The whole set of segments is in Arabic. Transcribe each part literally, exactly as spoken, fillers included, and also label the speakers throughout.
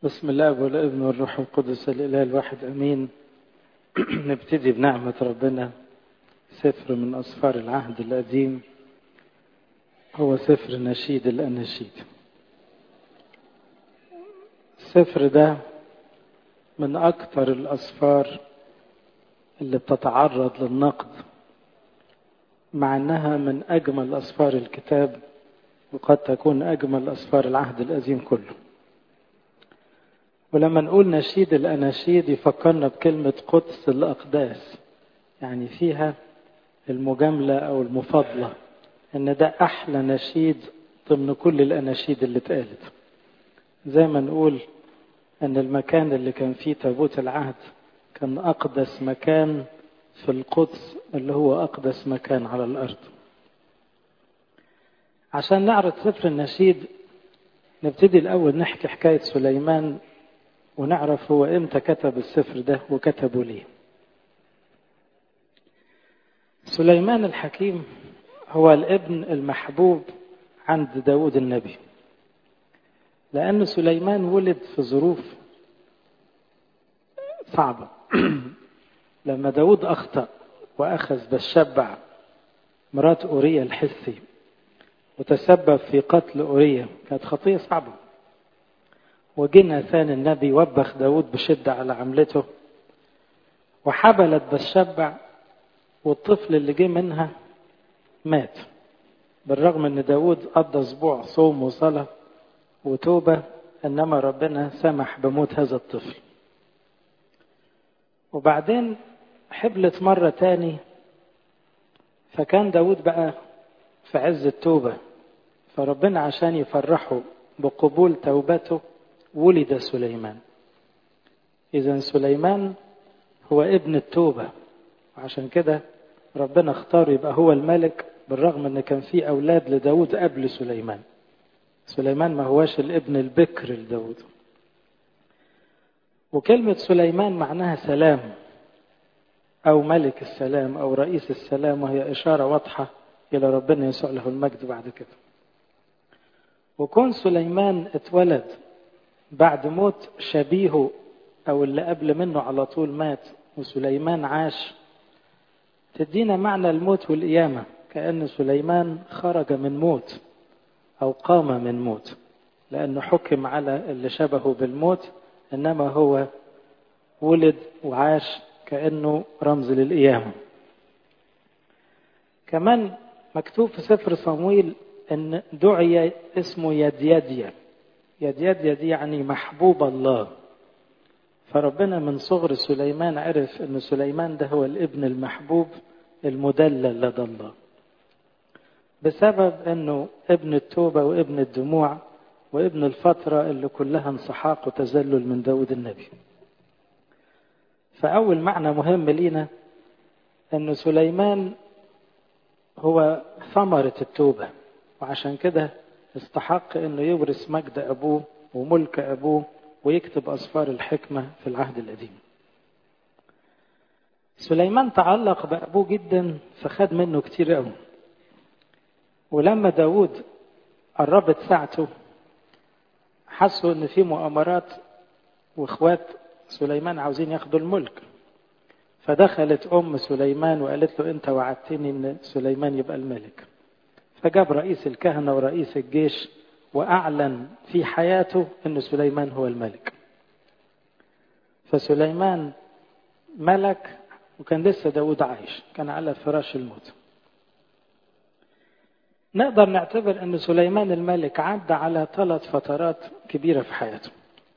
Speaker 1: بسم الله والابن والروح القدس الإله الواحد أمين. نبتدي بنعمة ربنا. سفر من أسفار العهد القديم هو سفر نشيد الأناشيد. السفر ده من أكثر الأسفار اللي بتتعرض للنقد، مع أنها من أجمل أسفار الكتاب، وقد تكون أجمل أسفار العهد القديم كله. ولما نقول نشيد الأناشيد يفكرنا بكلمة قدس الأقداس، يعني فيها المجاملة أو المفاضلة، إن ده أحلى نشيد ضمن كل الأناشيد اللي اتقالت. زي ما نقول أن المكان اللي كان فيه تابوت العهد كان أقدس مكان في القدس، اللي هو أقدس مكان على الأرض. عشان نعرض سفر النشيد نبتدي الأول نحكي حكاية سليمان، ونعرف هو إمتى كتب السفر ده وكتبه ليه. سليمان الحكيم هو الابن المحبوب عند داود النبي، لأن سليمان ولد في ظروف صعبة. لما داود أخطأ وأخذ بالشبع مرات أوريا الحثي وتسبب في قتل أوريا، كانت خطية صعبة. وجينا ثاني النبي وبخ داود بشدة على عملته، وحبلت بالشبع، والطفل اللي جه منها مات، بالرغم ان داود قضى اسبوع صوم وصلاة وتوبة، انما ربنا سمح بموت هذا الطفل. وبعدين حبلت مرة تاني، فكان داود بقى في عز التوبة، فربنا عشان يفرحه بقبول توبته ولد سليمان. إذن سليمان هو ابن التوبة، وعشان كده ربنا اختار يبقى هو الملك، بالرغم ان كان في اولاد لداود قبل سليمان. سليمان ما هواش الابن البكر لداود. وكلمة سليمان معناها سلام او ملك السلام او رئيس السلام، وهي اشارة واضحة الى ربنا يسوع له المجد بعد كده. وكون سليمان اتولد بعد موت شبيهه او اللي قبل منه على طول مات وسليمان عاش، تدينا معنى الموت والقيامة، كأن سليمان خرج من موت أو قام من موت، لأنه حكم على اللي شبهه بالموت، إنما هو ولد وعاش كأنه رمز للقيامة. كمان مكتوب في سفر صمويل إن دعي اسمه يديديا. يديديا دي يعني محبوب الله. فربنا من صغر سليمان عرف إن سليمان ده هو الابن المحبوب المدلل لدى الله، بسبب أنه ابن التوبة وابن الدموع وابن الفترة اللي كلها انسحاق وتذلل من داود النبي. فأول معنى مهم لينا أن سليمان هو ثمرة التوبة، وعشان كده استحق أنه يورث مجد أبوه وملك أبوه ويكتب أسفار الحكمة في العهد القديم. سليمان تعلق بأبوه جدا، فخد منه كتير قوي. ولما داود قربت ساعته حسوا ان في مؤامرات، واخوات سليمان عاوزين ياخدوا الملك. فدخلت ام سليمان وقالت له انت وعدتني ان سليمان يبقى الملك. فجاب رئيس الكهنة ورئيس الجيش واعلن في حياته ان سليمان هو الملك. فسليمان ملك، وكان لسه داود عايش، كان على فراش الموت. نقدر نعتبر أن سليمان الملك عدى على ثلاث فترات كبيرة في حياته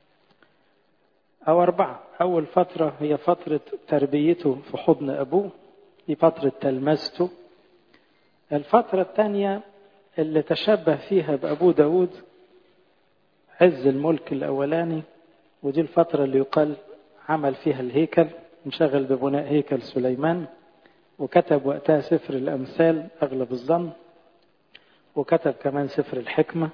Speaker 1: أو أربعة. أول فترة هي فترة تربيته في حضن أبوه، دي فترة تلمسته. الفترة الثانية اللي تشبه فيها بأبوه داود، عز الملك الأولاني، ودي الفترة اللي يقال عمل فيها الهيكل، انشغل ببناء هيكل سليمان، وكتب وقتها سفر الأمثال أغلب الظن، وكتب كمان سفر الحكمة.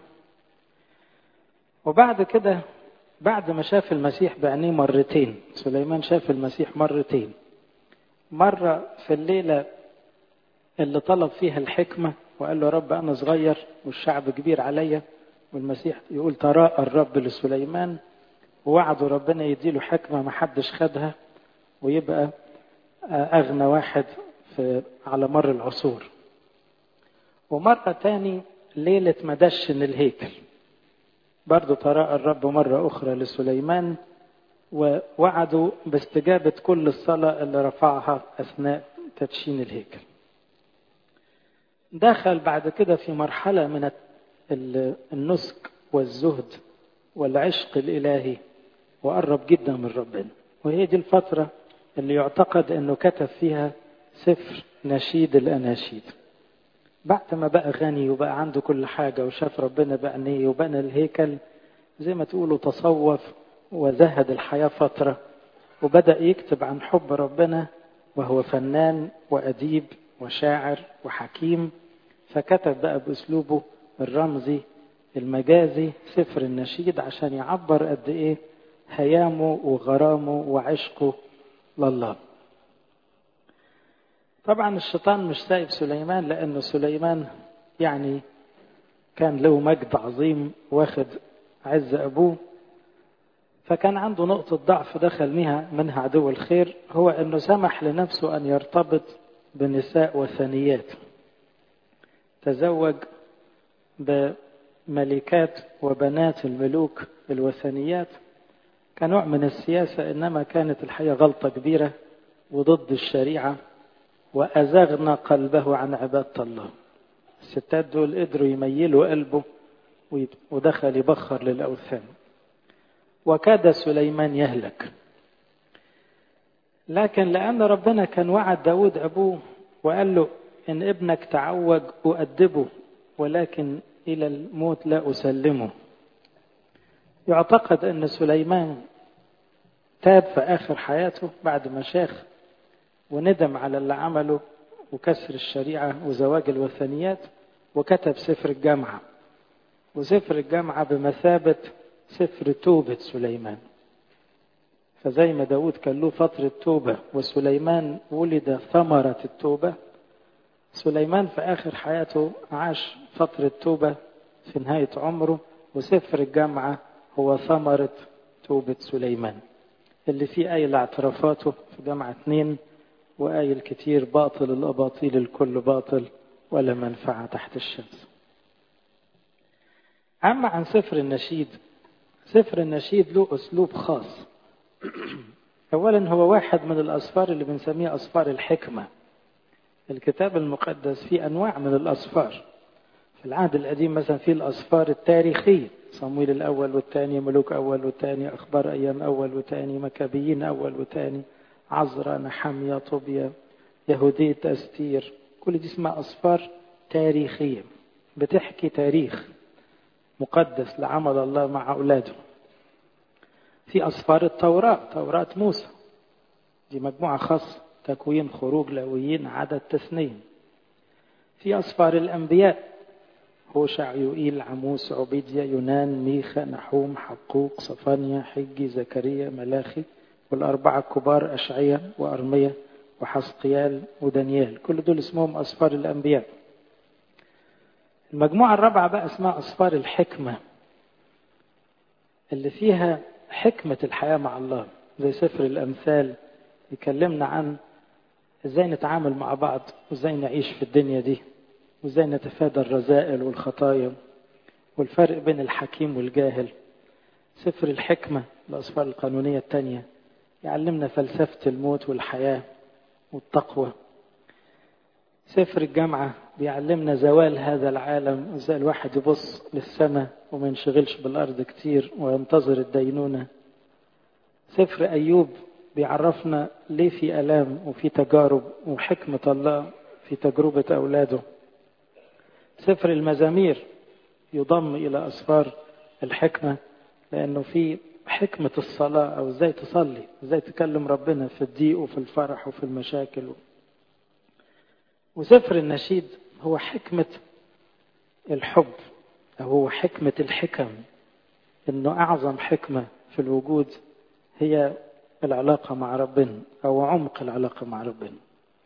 Speaker 1: وبعد كده بعد ما شاف المسيح بعينيه مرتين، سليمان شاف المسيح مرتين، مرة في الليلة اللي طلب فيها الحكمة وقال له رب أنا صغير والشعب كبير عليا، والمسيح يقول تراءى الرب لسليمان ووعدوا ربنا يديله حكمة ما حدش خدها ويبقى أغنى واحد في على مر العصور. ومرة تاني ليلة ما دشن الهيكل برضو تراءى الرب مرة أخرى لسليمان ووعدوا باستجابة كل الصلاة اللي رفعها أثناء تدشين الهيكل. دخل بعد كده في مرحلة من النسك والزهد والعشق الإلهي وقرب جدا من ربنا، وهي دي الفترة اللي يعتقد أنه كتب فيها سفر نشيد الأناشيد. بعد ما بقى غني وبقى عنده كل حاجة وشاف ربنا بعينيه وبنى الهيكل زي ما تقولوا تصوف وزهد الحياة فترة، وبدأ يكتب عن حب ربنا وهو فنان وأديب وشاعر وحكيم، فكتب بقى بأسلوبه الرمزي المجازي سفر النشيد عشان يعبر قد إيه هيامه وغرامه وعشقه لله. طبعا الشيطان مش سايب سليمان، لأنه سليمان يعني كان له مجد عظيم واخد عز أبوه، فكان عنده نقطة ضعف دخل منها منها عدو الخير، هو أنه سمح لنفسه أن يرتبط بنساء وثنيات. تزوج بملكات وبنات الملوك الوثنيات كنوع من السياسة، إنما كانت الحقيقة غلطة كبيرة وضد الشريعة وأزغنا قلبه عن عبادة الله. الستات دول قدروا يميلوا قلبه ودخل يبخر للأوثان، وكاد سليمان يهلك. لكن لأن ربنا كان وعد داود أبوه وقال له إن ابنك تعوج أؤدبه ولكن إلى الموت لا أسلمه، يعتقد أن سليمان تاب في آخر حياته بعد ما شاخ وندم على اللي عمله وكسر الشريعة وزواج الوثنيات، وكتب سفر الجامعة. وسفر الجامعة بمثابة سفر توبة سليمان. فزي ما داود كان له فترة توبة وسليمان ولد ثمرة التوبة، سليمان في آخر حياته عاش فترة توبة في نهاية عمره، وسفر الجامعة هو ثمرة توبة سليمان اللي فيه آية لاعترافاته في جامعة اتنين وآية الكتير باطل الأباطيل الكل باطل ولا منفعة تحت الشمس. أما عن سفر النشيد، سفر النشيد له أسلوب خاص. أولا هو واحد من الأسفار اللي بنسميها أسفار الحكمة. الكتاب المقدس فيه أنواع من الأسفار. في العهد القديم مثلا فيه الأسفار التاريخية، صمويل الأول والثاني، ملوك أول والثاني، أخبار أيام أول وثاني، مكابيين أول وثاني، عزرا، نحمية، طوبيا، يهودية، أستير. كل دي اسمها أسفار تاريخية بتحكي تاريخ مقدس لعمل الله مع أولاده. في أسفار التوراة، توراة موسى، دي مجموعة خاصة، تكوين، خروج، لاويين، عدد، تثنية. في أسفار الأنبياء، هوشع، يوئيل، عموس، عبيديا، يونان، ميخا، نحوم، حقوق، صفانيا، حجي، زكريا، ملاخي، والأربعة الكبار أشعيا وأرميا وحسقيال ودانيال. كل دول اسمهم أسفار الأنبياء. المجموعة الرابعة بقى اسمها أسفار الحكمة، اللي فيها حكمة الحياة مع الله، زي سفر الأمثال يكلمنا عن ازاي نتعامل مع بعض وازاي نعيش في الدنيا دي وازاي نتفادى الرذائل والخطايا والفرق بين الحكيم والجاهل. سفر الحكمة الأسفار القانونية التانية يعلمنا فلسفة الموت والحياة والتقوى. سفر الجامعة بيعلمنا زوال هذا العالم، ازاي الواحد يبص للسماء وما ينشغلش بالأرض كتير وينتظر الدينونة. سفر أيوب بيعرفنا ليه في ألام وفي تجارب وحكمة الله في تجربة أولاده. سفر المزامير يضم إلى أسفار الحكمة لأنه في حكمة الصلاة، أو ازاي تصلي، ازاي تكلم ربنا في الضيق وفي الفرح وفي المشاكل. وسفر النشيد هو حكمة الحب، أو هو حكمة الحكم، إنه أعظم حكمة في الوجود هي العلاقة مع ربنا أو عمق العلاقة مع ربنا.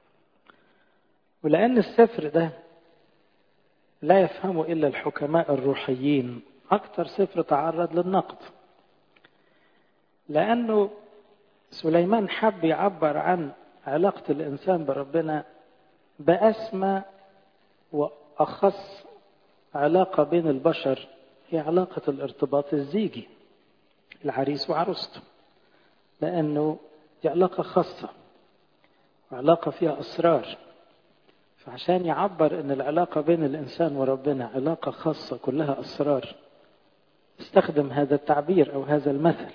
Speaker 1: ولأن السفر ده لا يفهمه إلا الحكماء الروحيين، أكثر سفر تعرض للنقد. لأنه سليمان حب يعبر عن علاقة الإنسان بربنا بأسمى وأخص علاقة بين البشر، هي علاقة الارتباط الزيجي، العريس وعروسته، لأنه دي علاقة خاصة وعلاقة فيها أسرار. فعشان يعبر أن العلاقة بين الإنسان وربنا علاقة خاصة كلها أسرار، استخدم هذا التعبير أو هذا المثل.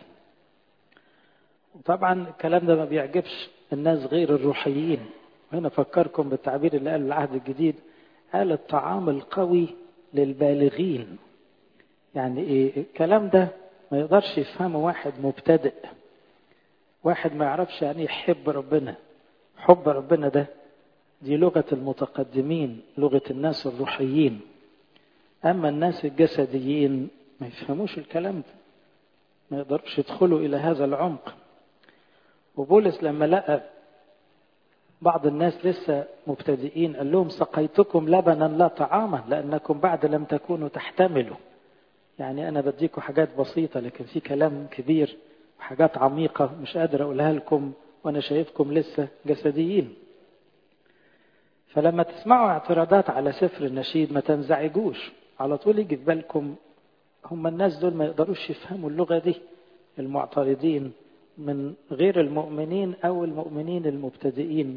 Speaker 1: وطبعا الكلام ده ما بيعجبش الناس غير الروحيين. هنا فكركم بالتعبير اللي قاله العهد الجديد، قال الطعام القوي للبالغين. يعني إيه الكلام ده؟ ما يقدرش يفهمه واحد مبتدئ، واحد ما يعرفش يعني يحب ربنا. حب ربنا ده دي لغة المتقدمين، لغة الناس الروحيين. أما الناس الجسديين ما يفهموش الكلام ده، ما يقدرش يدخلوا إلى هذا العمق. وبولس لما لقى بعض الناس لسه مبتدئين قال لهم سقيتكم لبنا لا طعاما لأنكم بعد لم تكونوا تحتملوا. يعني أنا بديكم حاجات بسيطة، لكن في كلام كبير وحاجات عميقة مش قادر أقولها لكم وأنا شايفكم لسه جسديين. فلما تسمعوا اعتراضات على سفر النشيد ما تنزعجوش، على طول يجي في بالكم هم الناس دول ما يقدروش يفهموا اللغة دي، المعترضين من غير المؤمنين أو المؤمنين المبتدئين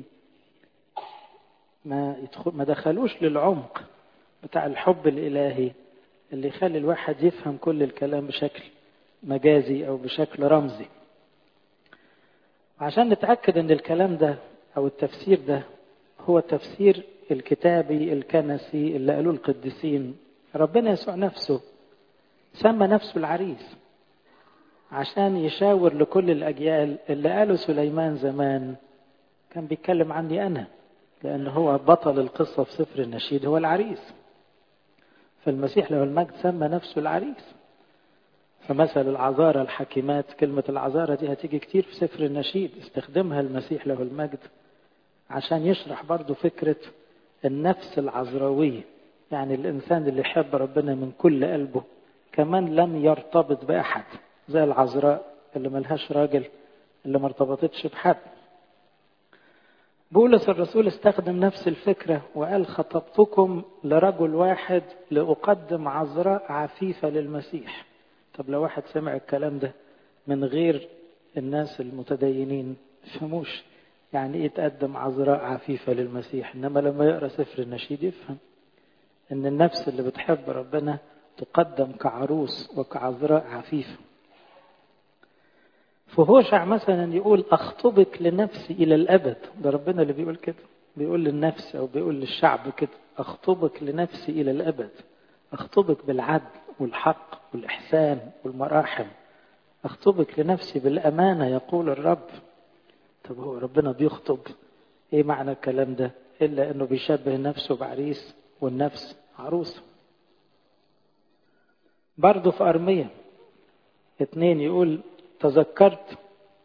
Speaker 1: ما يدخل ما دخلوش للعمق بتاع الحب الإلهي اللي يخلي الواحد يفهم كل الكلام بشكل مجازي أو بشكل رمزي. عشان نتأكد أن الكلام ده أو التفسير ده هو التفسير الكتابي الكنسي اللي قالوه القديسين، ربنا يسوع نفسه سمى نفسه العريس عشان يشاور لكل الأجيال. اللي قاله سليمان زمان كان بيتكلم عني أنا، لأنه هو بطل القصة في سفر النشيد هو العريس. فالمسيح له المجد سمى نفسه العريس. فمثل العذارى الحكيمات، كلمة العذارى دي هتيجي كتير في سفر النشيد، استخدمها المسيح له المجد عشان يشرح برضو فكرة النفس العذراوية، يعني الإنسان اللي يحب ربنا من كل قلبه كمان لم يرتبط بأحد، زي العذراء اللي ملهاش راجل اللي ما ارتبطتش بحد. بولس الرسول استخدم نفس الفكرة وقال خطبتكم لرجل واحد لأقدم عذراء عفيفة للمسيح. طب لو واحد سمع الكلام ده من غير الناس المتدينين يفهموش يعني ايه تقدم عذراء عفيفة للمسيح، انما لما يقرأ سفر النشيد يفهم ان النفس اللي بتحب ربنا تقدم كعروس وكعذراء عفيفة. فهوشع مثلا يقول أخطبك لنفسي إلى الأبد، ده ربنا اللي بيقول كده، بيقول للنفس أو بيقول للشعب كده أخطبك لنفسي إلى الأبد. أخطبك بالعدل والحق والإحسان والمراحم، أخطبك لنفسي بالأمانة يقول الرب. طب هو ربنا بيخطب، إيه معنى الكلام ده إلا أنه بيشبه نفسه بعريس والنفس عروسة. برضو في أرمية اتنين يقول تذكرت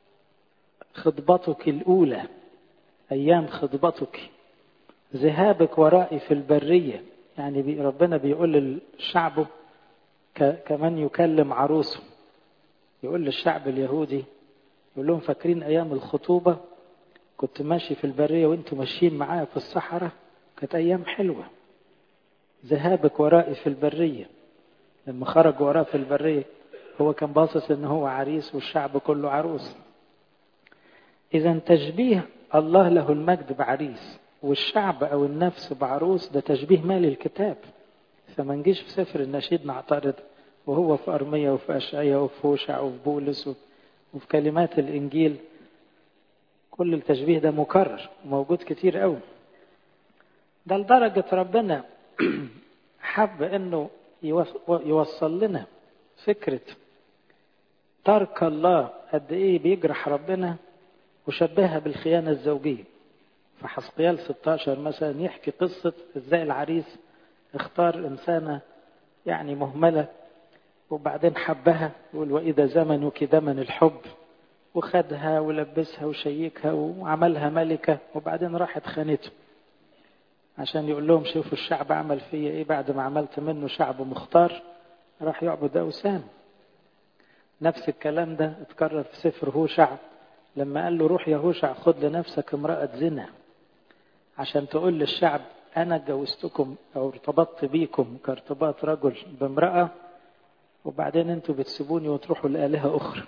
Speaker 1: خطبتك الأولى، أيام خطبتك، ذهابك ورائي في البرية. يعني بي ربنا بيقول للشعب كمان يكلم عروسه، يقول للشعب اليهودي يقول لهم فاكرين أيام الخطوبة كنت ماشي في البرية وانتم ماشيين معايا في الصحراء، كانت أيام حلوة. ذهابك ورائي في البرية، لما خرج وراه في البرية هو كان باصص ان هو عريس والشعب كله عروس. اذا تشبيه الله له المجد بعريس والشعب او النفس بعروس ده تشبيه مالي الكتاب. فما نجيش في سفر النشيد نعترض وهو في أرمية وفي أشعياء وفي هوشع وفي بولس وفي كلمات الإنجيل كل التشبيه ده مكرر موجود كتير قوي. ده لدرجة ربنا حب انه يوصل لنا فكرة ترك الله قد ايه بيجرح ربنا، وشبهها بالخيانة الزوجية. فحسقيال ستاشر مثلا يحكي قصة ازاي العريس اختار انسانة يعني مهملة وبعدين حبها، يقول واذا زمنك زمن الحب، وخدها ولبسها وشيكها وعملها ملكة، وبعدين راحت خانته عشان يقول لهم شوفوا الشعب عمل فيا ايه بعد ما عملت منه شعب مختار، راح يعبد أوثان. نفس الكلام ده اتكرر في سفر هوشع لما قال له روح يا هوشع خد لنفسك امرأة زنا عشان تقول للشعب أنا اتجوزتكم أو ارتبطت بيكم كارتباط رجل بامرأة، وبعدين انتوا بتسيبوني وتروحوا لآلهة أخرى.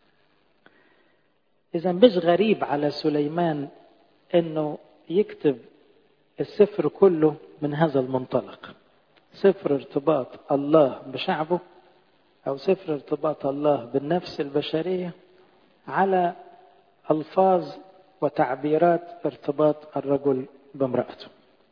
Speaker 1: إذا مش غريب على سليمان أنه يكتب السفر كله من هذا المنطلق، سفر ارتباط الله بشعبه أو سفر ارتباط الله بالنفس البشرية على ألفاظ وتعبيرات ارتباط الرجل بامرأته.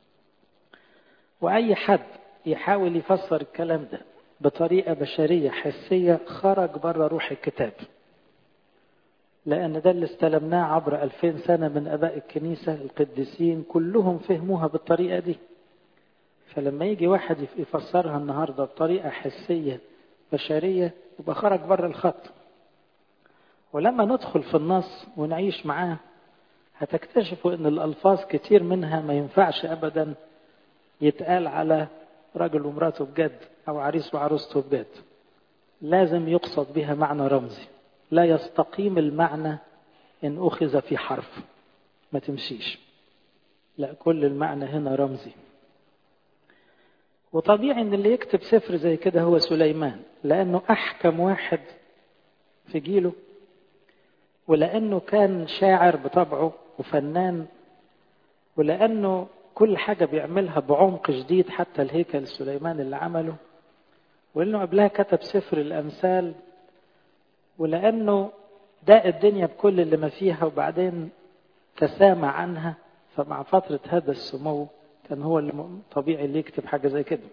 Speaker 1: وأي حد يحاول يفسر الكلام ده بطريقة بشرية حسية خرج بره روح الكتاب، لأن ده اللي استلمناه عبر ألفين سنة من أباء الكنيسة القديسين كلهم فهموها بالطريقة دي. فلما يجي واحد يفسرها النهاردة بطريقة حسية بشرية يبقى خرج بره الخط. ولما ندخل في النص ونعيش معاه هتكتشفوا ان الألفاظ كتير منها ما ينفعش أبدا يتقال على رجل ومراته بجد أو عريس وعروسته بجد، لازم يقصد بها معنى رمزي، لا يستقيم المعنى إن أخذ في حرف، ما تمشيش، لا كل المعنى هنا رمزي. وطبيعي ان اللي يكتب سفر زي كده هو سليمان، لأنه أحكم واحد في جيله، ولأنه كان شاعر بطبعه وفنان، ولأنه كل حاجة بيعملها بعمق جديد حتى الهيكل سليمان اللي عمله، ولأنه قبلها كتب سفر الأمثال، ولأنه داق الدنيا بكل اللي ما فيها وبعدين تسامع عنها، فمع فترة هذا السمو كان هو اللي طبيعي اللي يكتب حاجة زي كده.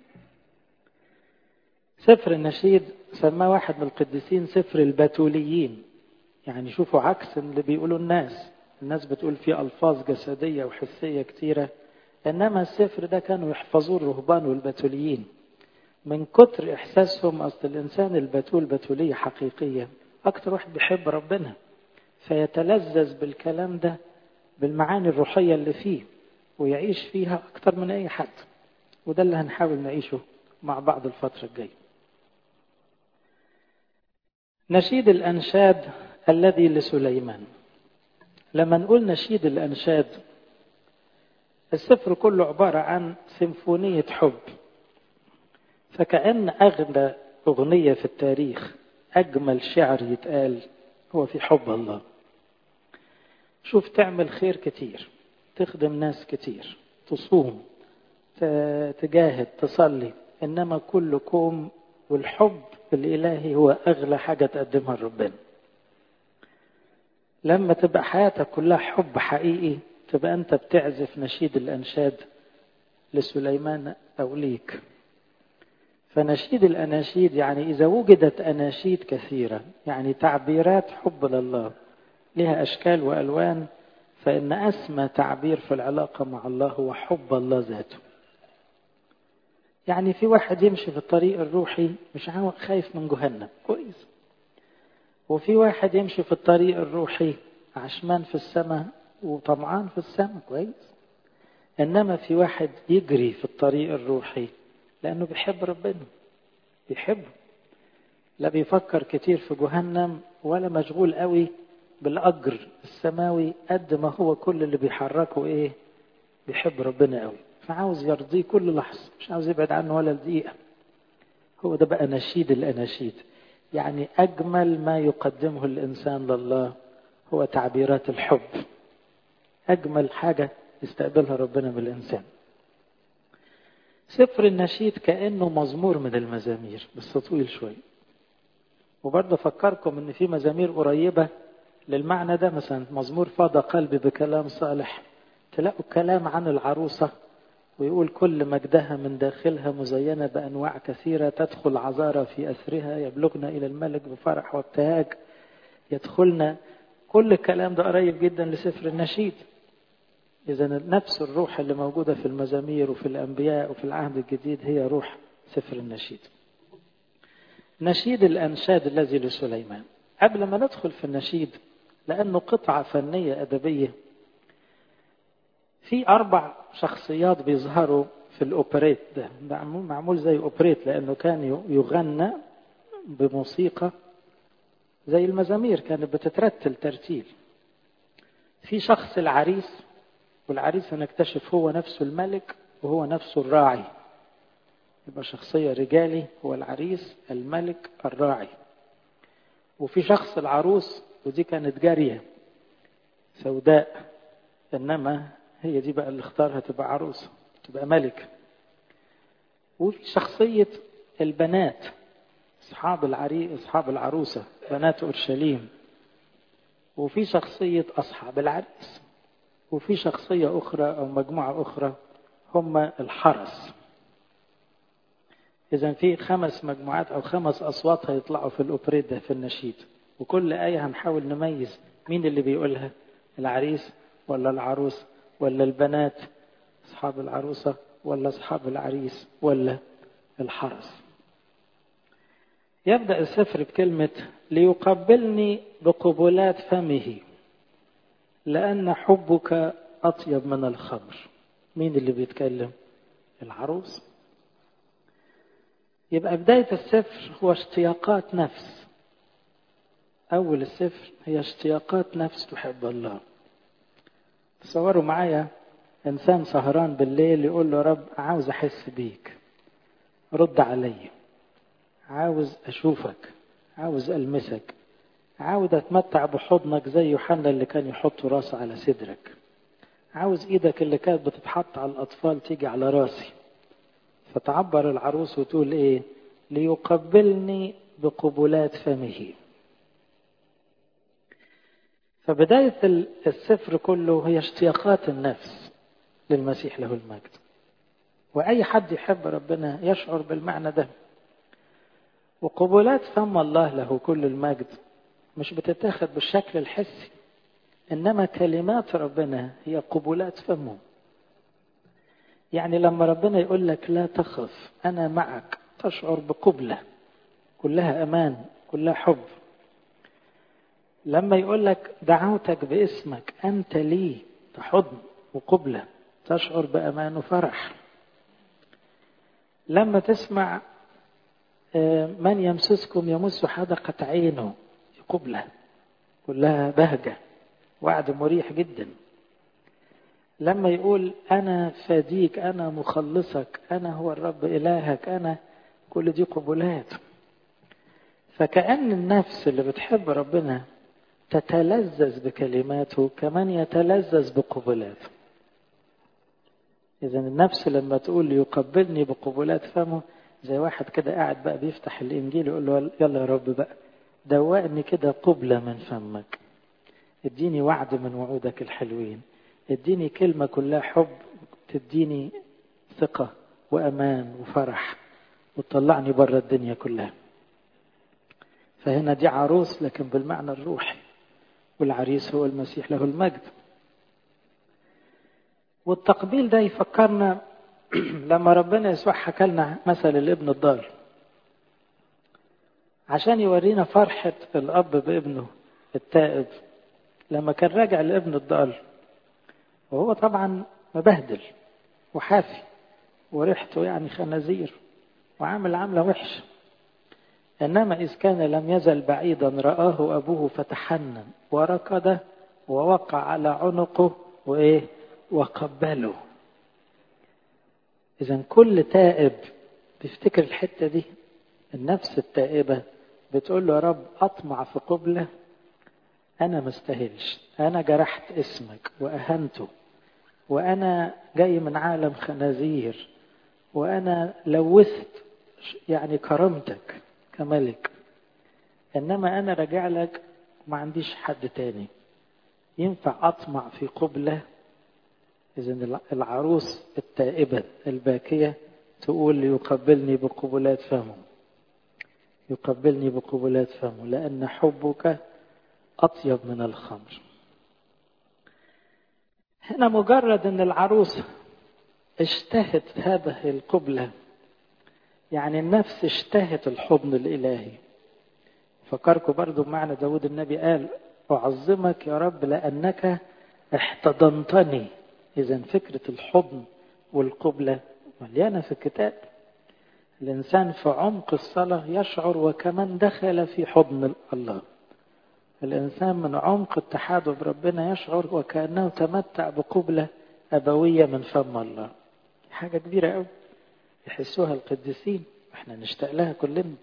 Speaker 1: سفر النشيد سماه واحد من القديسين سفر البتوليين، يعني شوفوا عكس اللي بيقولوا الناس الناس بتقول فيه ألفاظ جسدية وحسية كتيرة، إنما السفر ده كانوا يحفظوه الرهبان والبتوليين من كتر إحساسهم. أصل الإنسان البتول بتولية حقيقية أكتر واحد بيحب ربنا، فيتلذذ بالكلام ده بالمعاني الروحية اللي فيه ويعيش فيها أكتر من أي حد. وده اللي هنحاول نعيشه مع بعض الفترة الجاية. نشيد الأنشاد الذي لسليمان. لما نقول نشيد الأنشاد، السفر كله عبارة عن سيمفونية حب، فكأن أغلى أغنية في التاريخ، أجمل شعر يتقال هو في حب الله. شوف تعمل خير كتير، تخدم ناس كتير، تصوم، تجاهد، تصلي، إنما كل كوم والحب الإلهي هو أغلى حاجة تقدمها لربنا. لما تبقى حياتك كلها حب حقيقي تبقى أنت بتعزف نشيد الأنشاد لسليمان أو ليك. فنشيد الأناشيد يعني إذا وجدت أناشيد كثيرة، يعني تعبيرات حب لله لها أشكال وألوان، فإن أسمى تعبير في العلاقة مع الله هو حب الله ذاته. يعني في واحد يمشي في الطريق الروحي مش خايف من جهنم، كويس. وفي واحد يمشي في الطريق الروحي عشمان في السماء وطمعان في السماء، كويس. إنما في واحد يجري في الطريق الروحي لأنه بيحب ربنا، بيحبه، لا بيفكر كتير في جهنم ولا مشغول قوي بالأجر السماوي قد ما هو كل اللي بيحركه إيه؟ بيحب ربنا قوي، فعاوز يرضيه كل لحظة، مش عاوز يبعد عنه ولا دقيقة. هو ده بقى نشيد الأناشيد، يعني أجمل ما يقدمه الإنسان لله هو تعبيرات الحب، أجمل حاجة يستقبلها ربنا من الإنسان. سفر النشيد كأنه مزمور من المزامير بس طويل شوي. وبرضه فكركم ان في مزامير قريبة للمعنى ده، مثلا مزمور فاض قلبي بكلام صالح، تلاقوا كلام عن العروسة ويقول كل مجدها من داخلها مزينة بأنواع كثيرة، تدخل عذارى في أثرها، يبلغنا إلى الملك بفرح وابتهاج، يدخلنا. كل الكلام ده قريب جدا لسفر النشيد. إذا نفس الروح اللي موجودة في المزامير وفي الأنبياء وفي العهد الجديد هي روح سفر النشيد. نشيد الأنشاد الذي لسليمان. قبل ما ندخل في النشيد، لأنه قطعة فنية أدبية، في أربع شخصيات بيظهروا في الأوبريت ده، معمول زي أوبريت لأنه كان يغنى بموسيقى زي المزامير كانت بتترتل ترتيل. في شخص العريس، والعريس هنكتشف هو نفسه الملك وهو نفسه الراعي. يبقى شخصية رجالي هو العريس الملك الراعي. وفي شخص العروس، ودي كانت جارية سوداء، إنما هي دي بقى اللي اختارها تبقى عروسة تبقى ملك. وفي شخصية البنات أصحاب العريس أصحاب العروسة بنات أورشليم. وفي شخصية أصحاب العريس. وفي شخصية أخرى أو مجموعة أخرى هم الحرس. إذن في خمس مجموعات أو خمس أصوات هيطلعوا في الأوبريت ده في النشيد، وكل آية هنحاول نميز مين اللي بيقولها، العريس ولا العروس ولا البنات أصحاب العروسة ولا أصحاب العريس ولا الحرس. يبدأ السفر بكلمة ليقبلني بقبلات فمه لأن حبك أطيب من الخمر. مين اللي بيتكلم؟ العروس. يبقى بداية السفر هو اشتياقات نفس. أول السفر هي اشتياقات نفس تحب الله. تصوروا معايا إنسان سهران بالليل يقول له رب عاوز أحس بيك، رد علي، عاوز أشوفك، عاوز ألمسك، عاوز أتمتع بحضنك زي يوحنا اللي كان يحط راسه على صدرك، عاوز إيدك اللي كانت بتتحط على الأطفال تيجي على راسي. فتعبر العروس وتقول إيه؟ ليقبلني بقبلات فمه. فبداية السفر كله هي اشتياقات النفس للمسيح له المجد. وأي حد يحب ربنا يشعر بالمعنى ده. وقبلات فم الله له كل المجد مش بتتاخد بالشكل الحسي، إنما كلمات ربنا هي قبلات فمه. يعني لما ربنا يقول لك لا تخف أنا معك، تشعر بقبلة كلها أمان كلها حب. لما يقول لك دعوتك باسمك أنت لي، تحضن وقبلة، تشعر بأمان وفرح. لما تسمع من يمسسكم يمس حدقة عينه، قبلة كلها بهجة وعد مريح جدا. لما يقول أنا فديك أنا مخلصك أنا هو الرب إلهك أنا، كل دي قبلات. فكأن النفس اللي بتحب ربنا تتلذذ بكلماته كمان يتلذذ بقبلاته. إذن النفس لما تقول يقبلني بقبلات فمه زي واحد كده قاعد بقى بيفتح الإنجيل يقول له يلا يا رب بقى دوقني كده قبلة من فمك، اديني وعد من وعودك الحلوين، اديني كلمة كلها حب تديني ثقة وأمان وفرح وتطلعني برا الدنيا كلها. فهنا دي عروس لكن بالمعنى الروحي، والعريس هو المسيح له المجد. والتقبيل ده يفكرنا لما ربنا يسوع حكى لنا مثل الابن الضال عشان يورينا فرحة الأب بابنه التائب. لما كان راجع لابن الضال وهو طبعا مبهدل وحافي وريحته يعني خنازير وعامل عاملة وحشة، إنما إذ كان لم يزل بعيدا رآه أبوه فتحنن وركض ووقع على عنقه وإيه وقبله. إذن كل تائب بيفتكر الحتة دي. النفس التائبة بتقول له يا رب أطمع في قبلة أنا مستاهلش، أنا جرحت اسمك وأهنته، وأنا جاي من عالم خنازير، وأنا لوثت يعني كرامتك كملك، إنما أنا راجع لك ما عنديش حد تاني ينفع أطمع في قبلة. إذن العروس التائبة الباكية تقول يقبلني بقبلات فمه، يقبلني بقبلات فمه لأن حبك أطيب من الخمر. هنا مجرد أن العروس اشتهت هذه القبلة يعني النفس اشتهت الحضن الإلهي. فكركم برضو بمعنى داود النبي قال أعظمك يا رب لأنك احتضنتني. إذن فكرة الحضن والقبلة مليانة في الكتاب. الإنسان في عمق الصلاة يشعر وكمان دخل في حضن الله الإنسان من عمق اتحاده بربنا يشعر وكأنه تمتع بقبلة أبوية من فم الله. حاجة كبيرة قوي يحسوها القديسين، احنا نشتاق لها كلنا.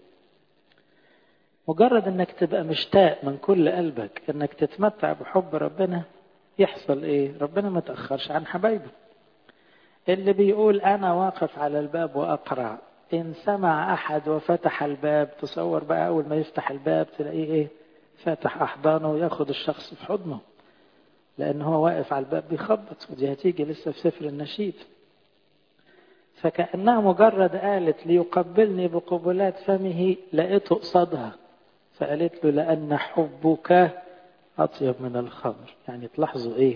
Speaker 1: مجرد انك تبقى مشتاق من كل قلبك انك تتمتع بحب ربنا، يحصل ايه؟ ربنا ما تأخرش عن حبايبه. اللي بيقول انا واقف على الباب واقرع، ان سمع احد وفتح الباب، تصور بقى اول ما يفتح الباب تلاقيه ايه؟ فاتح احضانه وياخد الشخص في حضنه، لان هو واقف على الباب بيخبط. ودي هتيجي لسه في سفر النشيد. فكأنها مجرد قالت ليقبلني بقبلات فمه، لقيته قصادها فقالت له لأن حبك أطيب من الخمر. يعني تلاحظوا إيه؟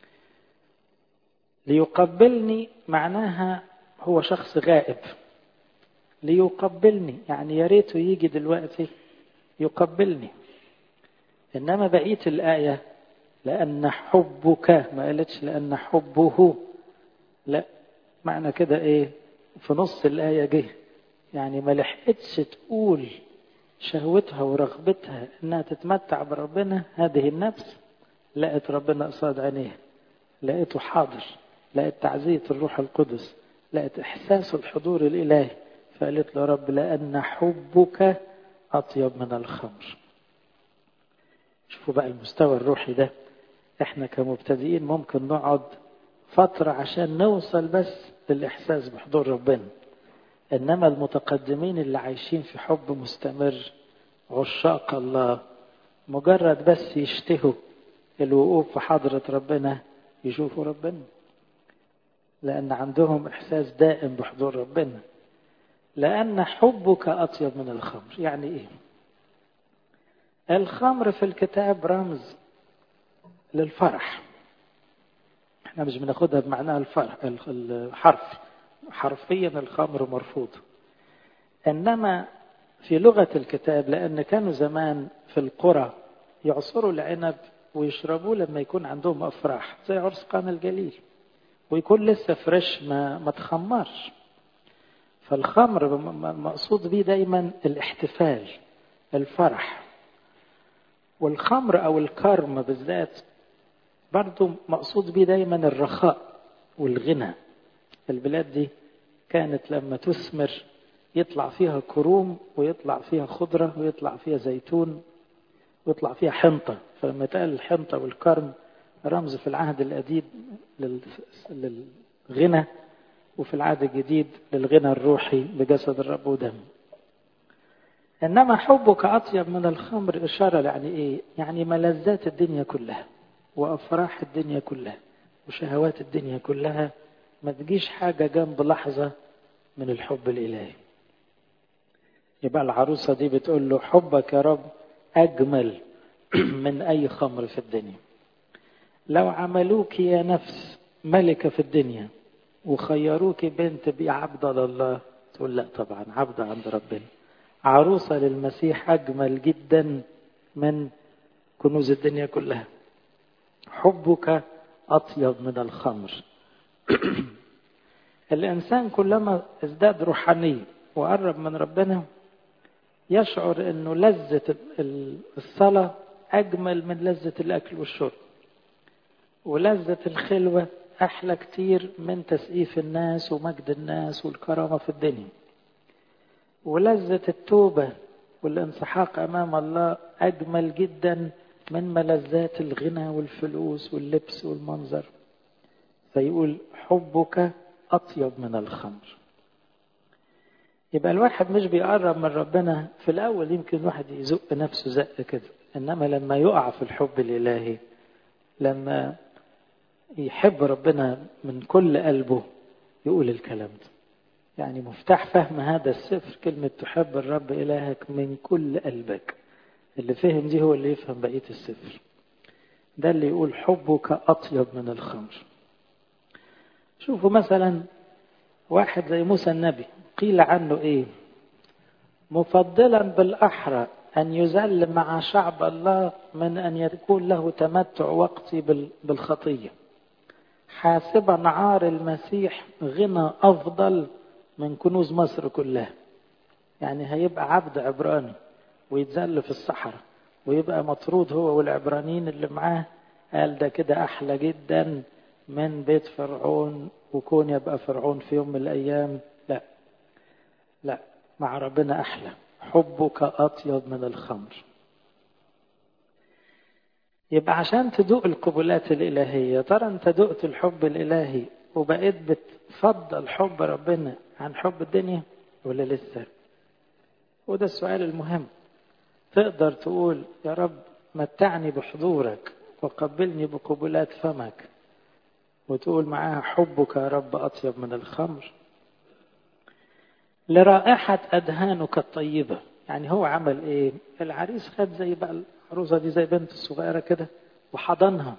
Speaker 1: ليقبلني معناها هو شخص غائب، ليقبلني يعني يا ريته يجي دلوقتي يقبلني. إنما بقية الآية لأن حبك، ما قالتش لأن حبه، لا، معنى كده إيه؟ في نص الآية جه، يعني ما لحقتش تقول شهوتها ورغبتها انها تتمتع بربنا هذه النفس، لقت ربنا قصاد عينيها، لقيته حاضر، لقت تعزية الروح القدس، لقت احساس الحضور الالهي، فقالت له رب لان حبك اطيب من الخمر. شوفوا بقى المستوى الروحي ده. احنا كمبتدئين ممكن نقعد فترة عشان نوصل بس للاحساس بحضور ربنا، انما المتقدمين اللي عايشين في حب مستمر عشاق الله مجرد بس يشتهوا الوقوف في حضرة ربنا يشوفوا ربنا، لأن عندهم إحساس دائم بحضور ربنا. لأن حبك أطيب من الخمر. يعني إيه؟ الخمر في الكتاب رمز للفرح. احنا مش بناخدها بمعنى الفرح الحرف، حرفيا الخمر مرفوض. إنما في لغة الكتاب، لأن كانوا زمان في القرى يعصروا العنب ويشربوه لما يكون عندهم أفراح زي عرس قانا الجليل، ويكون لسه فريش ما ما تخمرش. فالخمر مقصود به دايما الاحتفال، الفرح. والخمر أو الكرم بالذات برضو مقصود به دايما الرخاء والغنى. البلاد دي كانت لما تثمر يطلع فيها كروم ويطلع فيها خضرة ويطلع فيها زيتون ويطلع فيها حنطة. فلما تقال الحنطة والكرم رمز في العهد القديم للغنى، وفي العهد الجديد للغنى الروحي بجسد الرب ودم. إنما حبك أطيب من الخمر إشارة يعني إيه؟ يعني ملذات الدنيا كلها وأفراح الدنيا كلها وشهوات الدنيا كلها ما تجيش حاجة جنب لحظة من الحب الإلهي. يبقى العروسة دي بتقول له حبك يا رب أجمل من أي خمر في الدنيا. لو عملوك يا نفس ملكة في الدنيا وخيروك بنت بي عبد لله، تقول لا طبعا عبد عند ربنا. عروسة للمسيح أجمل جدا من كنوز الدنيا كلها. حبك أطيب من الخمر. الإنسان كلما ازداد روحانية وقرب من ربنا يشعر أنه لذة الصلاة أجمل من لذة الأكل والشرب، ولذة الخلوة أحلى كتير من تسقيف الناس ومجد الناس والكرامة في الدنيا، ولذة التوبة والانسحاق أمام الله أجمل جدا من ملذات الغنى والفلوس واللبس والمنظر. فيقول حبك أطيب من الخمر. يبقى الواحد مش بيقرب من ربنا في الأول، يمكن الواحد يزق نفسه زق كده، إنما لما يقع في الحب الإلهي، لما يحب ربنا من كل قلبه يقول الكلام ده. يعني مفتاح فهم هذا السفر كلمة تحب الرب إلهك من كل قلبك. اللي فهم دي هو اللي يفهم بقية السفر. ده اللي يقول حبك أطيب من الخمر. شوفوا مثلا واحد زي موسى النبي قيل عنه إيه؟ مفضلا بالأحرى أن يذل مع شعب الله من أن يكون له تمتع وقتي بالخطية، حاسبا عار المسيح غنى أفضل من كنوز مصر كلها. يعني هيبقى عبد عبراني ويتذل في الصحراء ويبقى مطرود هو والعبرانيين اللي معاه. قال ده كده أحلى جدا من بيت فرعون، وكون يبقى فرعون في يوم من الأيام. لا لا، مع ربنا أحلى. حبك أطيب من الخمر. يبقى عشان تدوق القبلات الإلهية، ترى أنت دقت الحب الإلهي وبقيت بتفضل حب ربنا عن حب الدنيا ولا لسه؟ وده السؤال المهم. تقدر تقول يا رب متعني بحضورك وقبلني بقبلات فمك، وتقول معاها حبك يا رب أطيب من الخمر؟ لرائحة أدهانك الطيبة. يعني هو عمل إيه؟ العريس خد زي بقى العروسة دي زي بنت الصغيرة كده وحضنها،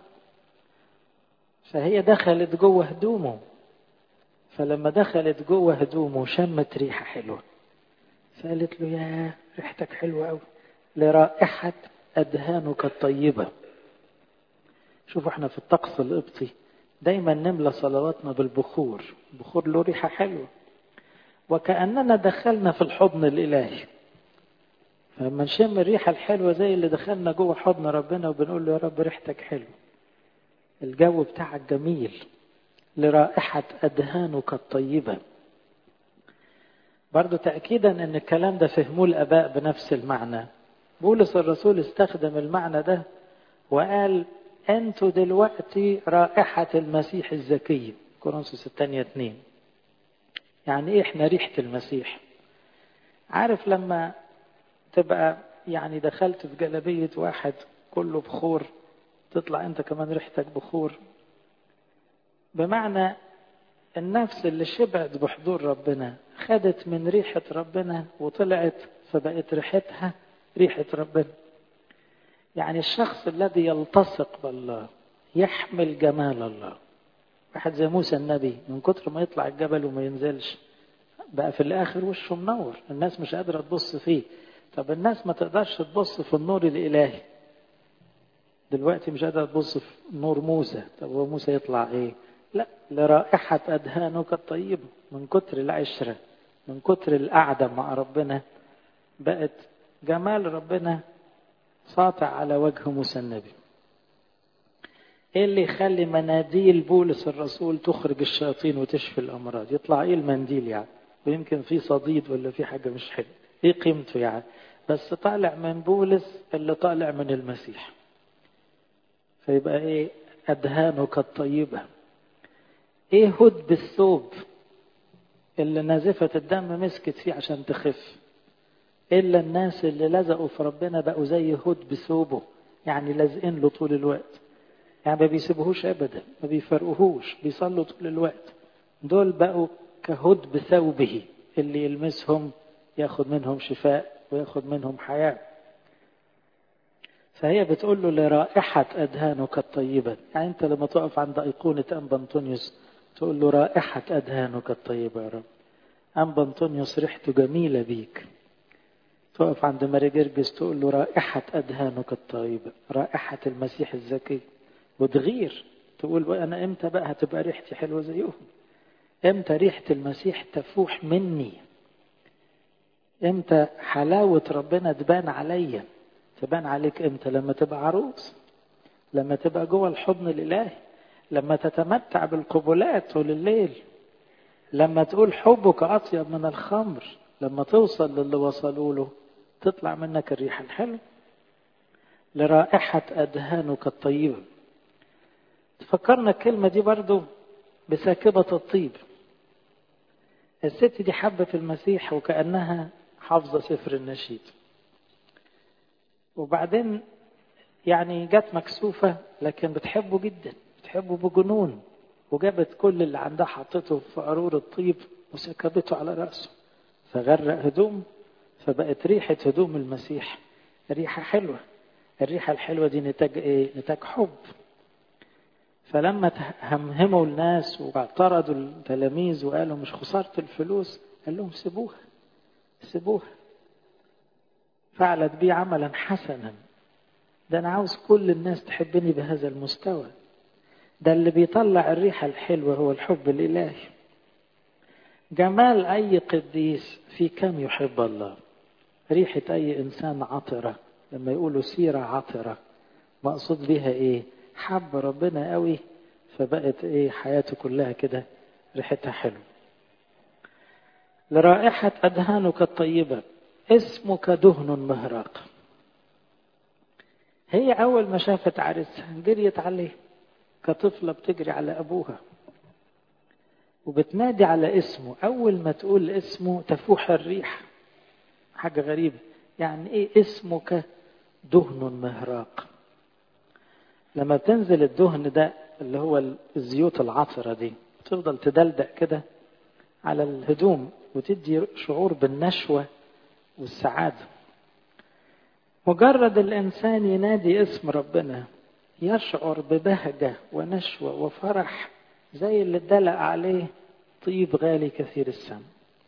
Speaker 1: فهي دخلت جوه هدومه، فلما دخلت جوه هدومه شمت ريحة حلوة، فقالت له يا ريحتك حلوة أوي. لرائحة أدهانك الطيبة. شوفوا احنا في الطقس القبطي دايما نملى صلواتنا بالبخور. البخور له ريحة حلوة، وكأننا دخلنا في الحضن الإلهي. فلما نشم الريحة الحلوة زي اللي دخلنا جوه حضن ربنا وبنقول له يا رب ريحتك حلوة، الجو بتاعك جميل. لرائحة أدهانك الطيبة. برضو تأكيدا أن الكلام ده فهموه الآباء بنفس المعنى. بولس الرسول استخدم المعنى ده وقال أنتوا دلوقتي رائحة المسيح الزكي، كورنثوس الثانية اتنين. يعني إيه إحنا ريحة المسيح؟ عارف لما تبقى يعني دخلت في جلبية واحد كله بخور، تطلع أنت كمان ريحتك بخور. بمعنى النفس اللي شبعت بحضور ربنا خدت من ريحة ربنا وطلعت، فبقت ريحتها ريحة ربنا. يعني الشخص الذي يلتصق بالله يحمل جمال الله. واحد زي موسى النبي من كتر ما يطلع الجبل وما ينزلش بقى في الآخر وشه منور، الناس مش قادرة تبص فيه. طب الناس ما تقدرش تبص في النور الإلهي دلوقتي، مش قادرة تبص في نور موسى. طب هو موسى يطلع ايه؟ لا، لرائحة أدهانك الطيبة. من كتر العشرة، من كتر القعدة مع ربنا، بقت جمال ربنا ساطع على وجه موسى النبي. ايه اللي يخلي مناديل بولس الرسول تخرج الشياطين وتشفي الأمراض؟ يطلع ايه المنديل يعني؟ ويمكن في صديد ولا في حاجة مش حلوة، ايه قيمته يعني؟ بس طالع من بولس اللي طالع من المسيح. فيبقى ايه؟ أدهانك الطيبة. ايه هد الثوب اللي نازفة الدم مسكت فيه عشان تخف؟ إلا الناس اللي لزقوا في ربنا بقوا زي هد بثوبه، يعني لازقين له طول الوقت، يعني ما بيسيبوهوش أبدا، ما بيفرقوهوش، بيصلوا طول الوقت. دول بقوا كهد بثوبه، اللي يلمسهم ياخد منهم شفاء وياخد منهم حياة. فهي بتقول له لرائحة أدهانك الطيبة. يعني أنت لما تقف عند أيقونة أنبا أنطونيوس تقول له رائحة أدهانك الطيبة يا رب. أنبا أنطونيوس ريحته جميلة بيك. تقف عند ماري جرجس تقول له رائحة أدهانك الطيبة، رائحة المسيح الزكي، وتغير تقول أنا إمتى بقى هتبقى ريحتي حلوة زيهم؟ إمتى ريحة المسيح تفوح مني؟ إمتى حلاوة ربنا تبان عليا؟ تبان عليك إمتى؟ لما تبقى عروس، لما تبقى جوه الحضن الإلهي، لما تتمتع بالقبلات طول الليل، لما تقول حبك أطيب من الخمر، لما توصل للي وصلوا له تطلع منك الريحة الحلوة. لرائحة أدهانك الطيبة. تفكرنا الكلمة دي برضو بساكبة الطيب. الست دي حبة المسيح وكأنها حافظة سفر النشيد، وبعدين يعني جت مكسوفة لكن بتحبه جدا، بتحبه بجنون، وجابت كل اللي عندها حطته في قارورة الطيب وسكبته على رأسه، فغرق هدوم، فبقت ريحة هدوم المسيح ريحة حلوة. الريحة الحلوة دي نتاج ايه؟ نتاج حب. فلما همهموا الناس واعترضوا التلاميذ وقالوا مش خسارة الفلوس، قال لهم سيبوها سيبوها، فعلت بي عملا حسنا. ده أنا عاوز كل الناس تحبني بهذا المستوى. ده اللي بيطلع الريحة الحلوة هو الحب الإلهي. جمال أي قديس في كم يحب الله. ريحة أي إنسان عطرة لما يقولوا سيرة عطرة مقصود بيها ايه؟ حب ربنا قوي فبقت ايه حياته كلها كده ريحتها حلو. لرائحة أدهانك الطيبة اسمك دهن مهراق. هي أول ما شافت عريسها جريت عليه كطفلة بتجري على أبوها وبتنادي على اسمه. أول ما تقول اسمه تفوح الريح. حاجة غريبة، يعني إيه اسمك دهن مهراق؟ لما بتنزل الدهن ده اللي هو الزيوت العطرة دي تفضل تدلدق كده على الهدوم وتدي شعور بالنشوة والسعادة. مجرد الإنسان ينادي اسم ربنا يشعر ببهجة ونشوة وفرح زي اللي اتدلق عليه طيب غالي كثير الثمن.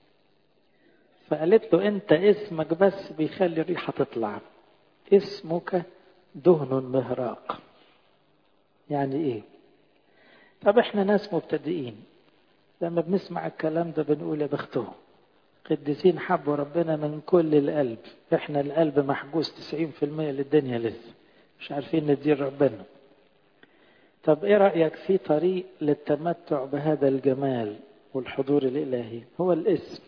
Speaker 1: فقالت له انت اسمك بس بيخلي الريحة تطلع، اسمك دهن مهراق. يعني ايه؟ طب احنا ناس مبتدئين لما بنسمع الكلام ده بنقول يا بختهم قديسين حبوا ربنا من كل القلب. احنا القلب محجوز تسعين في المية للدنيا لسه مش عارفين ندير ربنا. طب ايه رأيك في طريق للتمتع بهذا الجمال والحضور الإلهي؟ هو الاسم.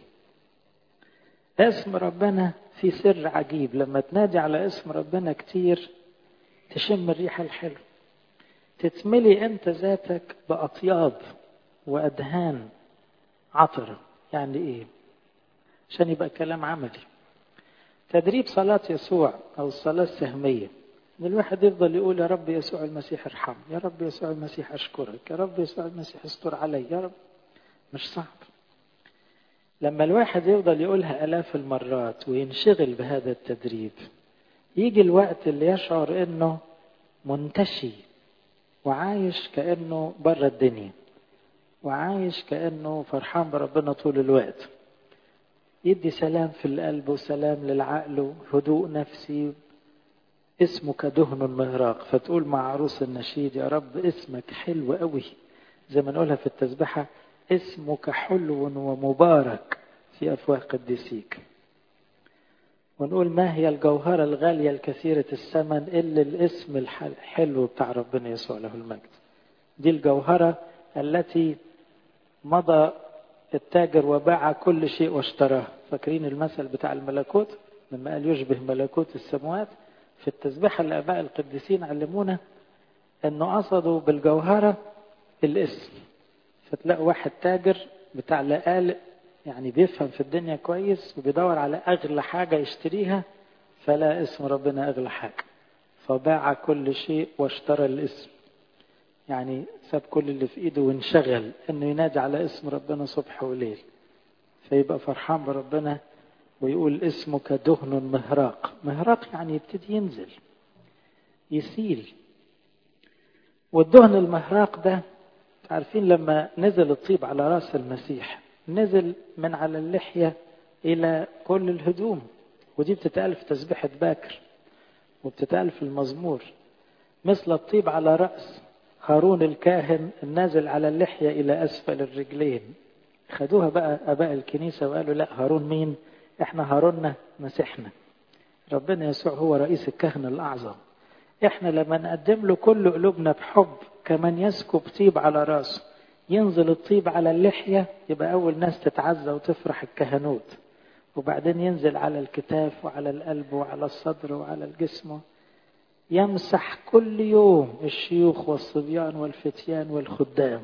Speaker 1: اسم ربنا في سر عجيب، لما تنادي على اسم ربنا كتير تشم الريحة الحلوة، تتملي انت ذاتك بأطياب وأدهان عطرة. يعني ايه؟ عشان يبقى كلام عملي. تدريب صلاة يسوع أو الصلاة السهمية ان الواحد يفضل يقول يا رب يسوع المسيح ارحم، يا رب يسوع المسيح اشكرك، يا رب يسوع المسيح استر علي، يا رب. مش صعب. لما الواحد يفضل يقولها آلاف المرات وينشغل بهذا التدريب يجي الوقت اللي يشعر انه منتشي وعايش كأنه بره الدنيا وعايش كأنه فرحان بربنا طول الوقت. يدي سلام في القلب وسلام للعقل وهدوء نفسي. اسمك دهن مهراق. فتقول مع عروس النشيد يا رب اسمك حلو قوي، زي ما نقولها في التسبحة اسمك حلو ومبارك في أفواه قديسيك. ونقول ما هي الجوهرة الغالية الكثيرة الثمن إلا الاسم الحلو بتاع ربنا يسوع له المجد. دي الجوهرة التي مضى التاجر وباع كل شيء واشتراه. فاكرين المثل بتاع الملكوت لما قال يشبه ملكوت السماوات؟ في التسبيحة الآباء القديسين علمونا أنه قصدوا بالجوهرة الاسم. فتلاقوا واحد تاجر بتاع لقالق يعني بيفهم في الدنيا كويس وبيدور على أغلى حاجة يشتريها، فلا اسم ربنا أغلى حاجة فباع كل شيء واشترى الاسم. يعني ساب كل اللي في ايده وانشغل انه ينادي على اسم ربنا صبح وليل فيبقى فرحان بربنا ويقول اسمك دهن مهراق. مهراق يعني يبتدي ينزل يسيل. والدهن المهراق ده عارفين لما نزل الطيب على راس المسيح نزل من على اللحية الى كل الهدوم. ودي بتتقال في تسبيحة باكر وبتتقال في المزمور. مثل الطيب على رأس هارون الكاهن النازل على اللحية إلى أسفل الرجلين. خدوها بقى أباء الكنيسة وقالوا لا هارون مين؟ إحنا هاروننا مسيحنا ربنا يسوع هو رئيس الكهنة الأعظم. إحنا لما نقدم له كل قلوبنا بحب كمان يسكب طيب على راسه ينزل الطيب على اللحية يبقى أول ناس تتعزى وتفرح الكهنوت، وبعدين ينزل على الكتاف وعلى القلب وعلى الصدر وعلى الجسم يمسح كل يوم الشيوخ والصبيان والفتيان والخدام.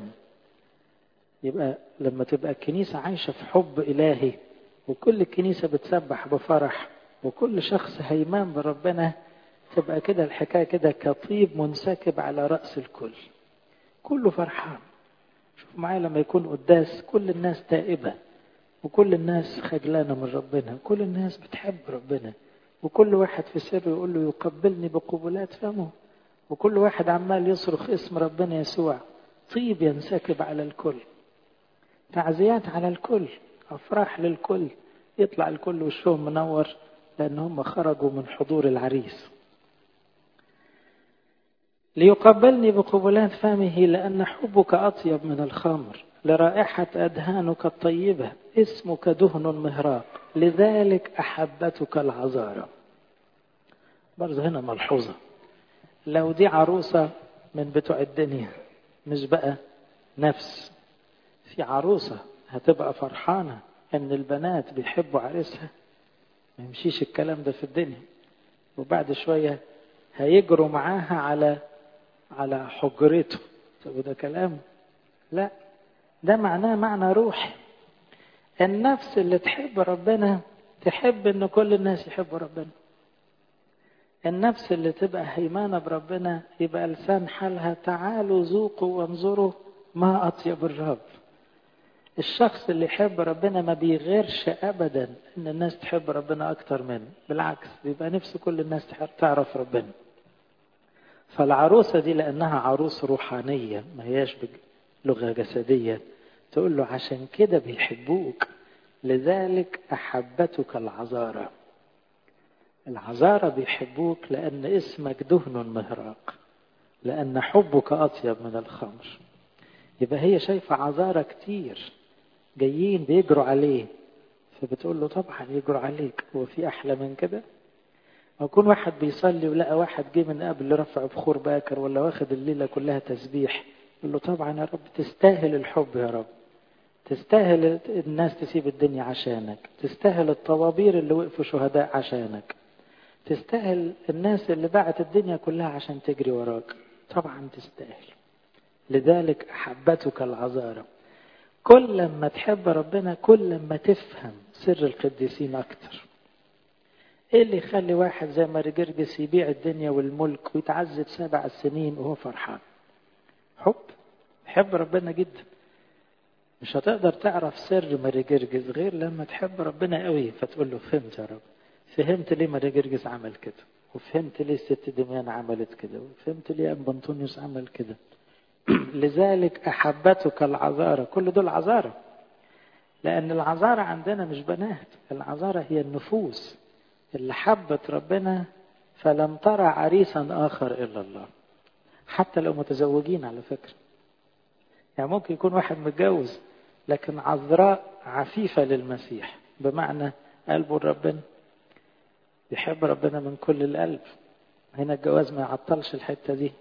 Speaker 1: يبقى لما تبقى الكنيسة عايشة في حب إلهي وكل الكنيسة بتسبح بفرح وكل شخص هيمان بربنا تبقى كده الحكاية كده كطيب منسكب على رأس الكل كله فرحان. شوف معايا لما يكون قداس كل الناس تائبة وكل الناس خجلانة من ربنا كل الناس بتحب ربنا وكل واحد في سر يقول له يقبلني بقبلات فمه وكل واحد عمال يصرخ اسم ربنا يسوع. طيب ينسكب على الكل، تعزيات على الكل، أفراح للكل، يطلع الكل وشهم منور لأن هم خرجوا من حضور العريس. ليقبلني بقبلات فمه لأن حبك أطيب من الخمر لرائحة أدهانك الطيبة اسمك دهن مهراق لذلك أحبتك العذارى. برضه هنا ملحوظة، لو دي عروسة من بتوع الدنيا مش بقى نفس، في عروسة هتبقى فرحانة ان البنات بيحبوا عريسها، ما يمشيش الكلام ده في الدنيا، وبعد شوية هيجروا معاها على على حجرته. طب وده كلام؟ لا، ده معناه معنى روحي. النفس اللي تحب ربنا تحب ان كل الناس يحبوا ربنا. النفس اللي تبقى هيمانة بربنا يبقى لسان حالها تعالوا ذوقوا وانظروا ما أطيب الرب. الشخص اللي يحب ربنا ما بيغيرش أبدا إن الناس تحب ربنا أكتر منه، بالعكس بيبقى نفسه كل الناس تعرف ربنا. فالعروسة دي لأنها عروس روحانية ما هياش بلغة جسدية، تقول له عشان كده بيحبوك، لذلك أحبتك العذارى. العذارى بيحبوك لأن اسمك دهن مهراق، لأن حبك أطيب من الخمر. يبقى هي شايفة عذارى كتير جايين بيجروا عليه، فبتقول له طبعا يجروا عليك، هو في أحلى من كده؟ أو يكون واحد بيصلي ولقى واحد جه من قبل رفع بخور باكر ولا واخد الليلة كلها تسبيح، يقول له طبعا يا رب تستاهل الحب يا رب، تستاهل الناس تسيب الدنيا عشانك، تستاهل الطوابير اللي وقفوا شهداء عشانك، تستاهل الناس اللي باعت الدنيا كلها عشان تجري وراك، طبعا تستاهل. لذلك أحبتك العذارى. كل ما تحب ربنا كل ما تفهم سر القديسين أكتر. إيه اللي يخلي واحد زي ماري جرجس يبيع الدنيا والملك ويتعذب سبع سنين وهو فرحان؟ حب، حب ربنا جدا. مش هتقدر تعرف سر ماري جرجس غير لما تحب ربنا قوي، فتقول له فهمت يا رب، فهمت ليه ماري جرجس عمل كده، وفهمت ليه الست دميان عملت كده، وفهمت ليه أبا أنطونيوس عمل كده. لذلك أحبتك العذارى. كل دول عذارى، لأن العذارى عندنا مش بنات، العذارى هي النفوس اللي حبت ربنا فلم ترى عريسا آخر إلا الله. حتى لو متزوجين على فكرة، يعني ممكن يكون واحد متجوز لكن عذراء عفيفة للمسيح، بمعنى قلبه ربنا، يحب ربنا من كل القلب. هنا الجواز ما يعطلش الحتة دي.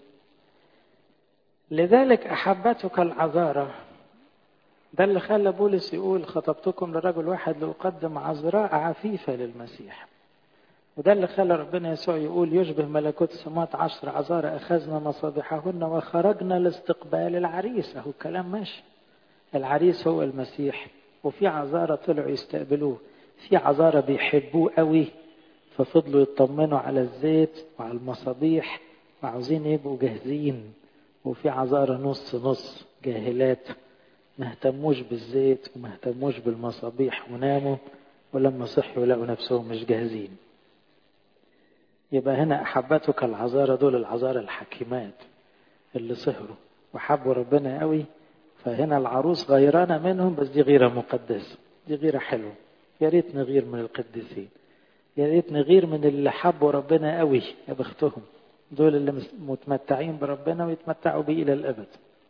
Speaker 1: لذلك أحبتك العذارى. ده اللي خلى بولس يقول خطبتكم لرجل واحد لأقدم عذراء عفيفة للمسيح. وده اللي خلى ربنا يسوع يقول يشبه ملكوت السماوات عشر عذارى أخذنا مصابيحهن وخرجنا لاستقبال العريس. أهو الكلام ماشي، العريس هو المسيح، وفي عذارى طلعوا يستقبلوه، في عذارى بيحبوه قوي ففضلوا يطمنوا على الزيت وعلى المصابيح وعاوزين يبقوا جاهزين، وفي عذارى نص نص جاهلات ما اهتموش بالزيت وما اهتموش بالمصابيح وناموا، ولما صحوا لقوا نفسهم مش جاهزين. يبقى هنا أحبتك العذارى، دول العذارى الحكيمات اللي سهروا وحبوا ربنا قوي. فهنا العروس غيرانة منهم، بس دي غيرة مقدسة، دي غيرة حلوة. يا ريت نغير من القديسين، يا ريت نغير من اللي حبوا ربنا قوي، يا بختهم دول اللي متمتعين بربنا ويتمتعوا بيه إلى الأبد.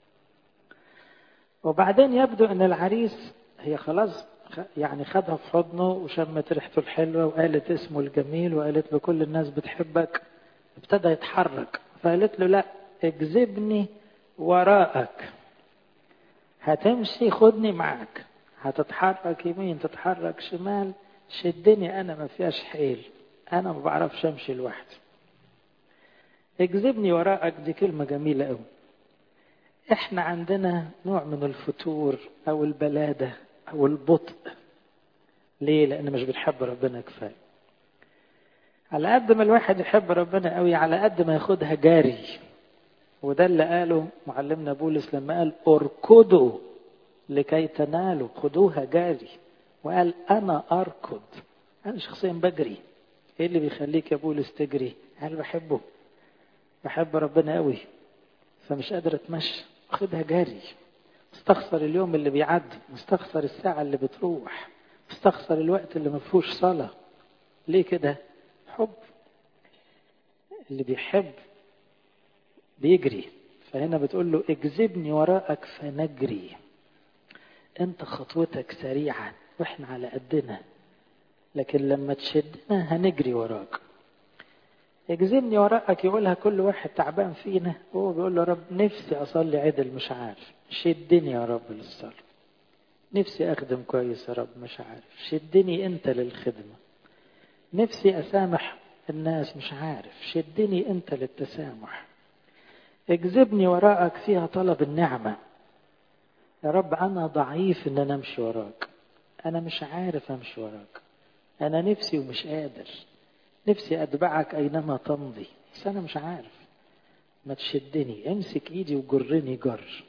Speaker 1: وبعدين يبدو أن العريس هي خلاص يعني خدها في حضنه وشمت ريحته الحلوة وقالت اسمه الجميل وقالت له كل الناس بتحبك، ابتدى يتحرك، فقالت له لا اجذبني وراءك، هتمشي خدني معك، هتتحرك يمين تتحرك شمال، شدني أنا ما فيهاش حيل، أنا ما بعرفش أمشي لوحدي. اجذبني وراءك دي كلمة جميلة قوي. احنا عندنا نوع من الفتور أو البلادة أو البطء. ليه؟ لأن مش بنحب ربنا كفاية. على قد ما الواحد يحب ربنا قوي على قد ما ياخدها جاري. وده اللي قاله معلمنا بولس لما قال اركضوا لكي تنالوا، خدوها جاري. وقال أنا أركض، أنا شخصيا بجري. إيه اللي بيخليك يا بولس تجري؟ قال بحبه، بحب ربنا قوي فمش قادر أتمشى، خدها جاري. مستخسر اليوم اللي بيعدي، مستخسر الساعة اللي بتروح، مستخسر الوقت اللي ما فيهوش صلاة. ليه كده؟ حب. اللي بيحب بيجري. فهنا بتقول له اجذبني وراءك فنجري. انت خطوتك سريعة واحنا على قدنا، لكن لما تشدنا هنجري وراك. اجذبني وراءك يقولها كل واحد تعبان فينا، وهو بيقول له رب نفسي أصلي عدل مش عارف، شدني يا رب للصلاة. نفسي أخدم كويس يا رب مش عارف، شدني أنت للخدمة. نفسي أسامح الناس مش عارف، شدني أنت للتسامح. اجذبني وراءك فيها طلب النعمة. يا رب أنا ضعيف إن أنا أمشي وراك، أنا مش عارف أمشي وراك، أنا نفسي ومش قادر، نفسي أتبعك أينما تمضي بس أنا مش عارف. ما تشدني، امسك إيدي وجرني جر،